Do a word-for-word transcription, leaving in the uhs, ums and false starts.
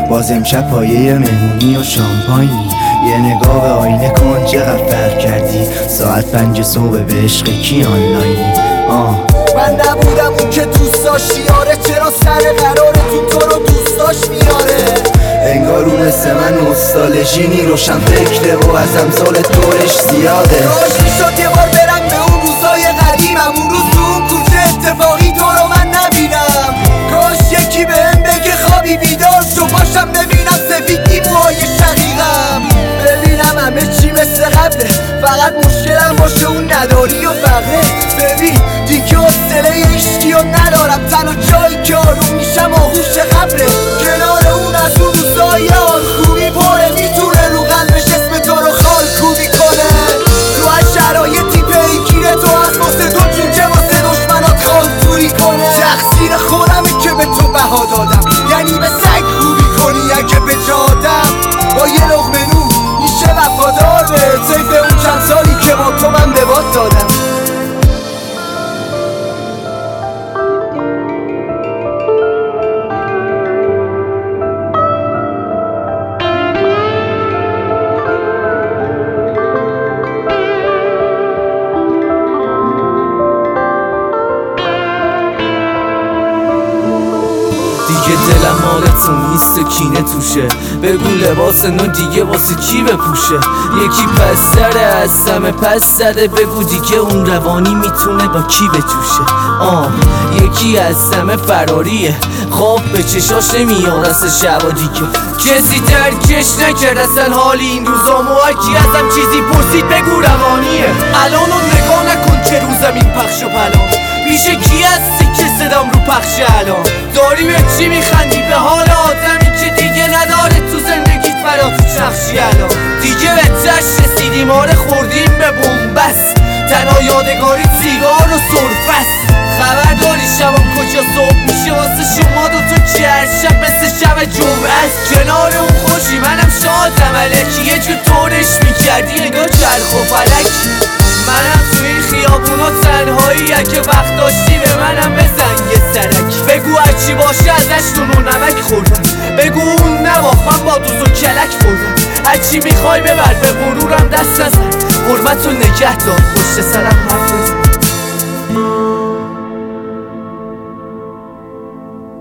باز امشب پایه مهمونی و شامپاینی. یه نگاه به آینه کن چقدر فرق کردی. ساعت پنج صبح به عشق کی آنلاینی؟ آه من نبودم اون که دوست داشتی یاره، چرا سر قرارتون تو رو دوست داشت میاره؟ انگار اون مثل من نوستالژی روشن فکره و از امثال طورش زیاده. کاش میشد یه بار برم به اون روزای قدیمم، اون روز تو اون کوچه اتفاقی تو رو من نبینم. کاش یکی بهم بگه خوابی بیدار شو، باشم ببینم سفیدی موهای شقیقم، ببینم همه چی مثل قبله، فقط مشکلم باشه اون نداری و فقره. ببین دیگه حوصله عشقی رو ندارم، تنها جایی که آروم میشم آغوش قبره، کنار اون از اون روزای حال خوبی پره، میتونه رو قلبش اسم تو رو خال کوبی کنه. تو از شرایطی پیگیره تو از واسه دو جون که واسه دشمنات خال توری کنه. تقصیر خودمه که به تو بها دادم، یعنی به سگ خوبی کنی اگه به جادم. با یه لقمه نون میشه وفادار به طیف اون چند سالی که با تو من به باد دادم. دیگه دلم مال تو نیست و کینه توشه، بگو لباس نو دیگه واسه کی بپوشه. یکی پس سره از سمه پس زده، بگو دیگه اون روانی میتونه با کی بجوشه. آه یکی از سمه فراریه، خواب به چشاش نمیاد اصلا شبا دیگه. کسی درکش نکرد اصلا حالی این روزا، موکی ازم چیزی پرسید بگو روانیه. الان اون نگاه نکن که رو زمین پخش و پلا، پیش کی هستی که صدام رو پخش الان؟ داری به چی میخندی؟ به حال آدمی که دیگه نداره تو زندگیت برا تو چخشی الان. دیگه به جشن رسیدیم آره خوردیم به بومبست، تنها یادگاری سیگار و سرفست. خبر داری شبم کجا صبح میشه واسه شما دوتا که هر شب مثل شب جمعه است. کنار اون خوشی منم شادم الکی، یه جور طورش میکردی انگار چرخ و فلک. منم تو این خیابونا تنهایی، اگه وقت داشتی به منم بزن یه سرک. بگو هرچی باشه ازش نون و نمک خوردم، بگو اون نباخ من با دوز و کلک بردم. هرچی میخوای ببر به غرورم دست نزن، حرمت و نگه دار پشت سرم حرف بزن.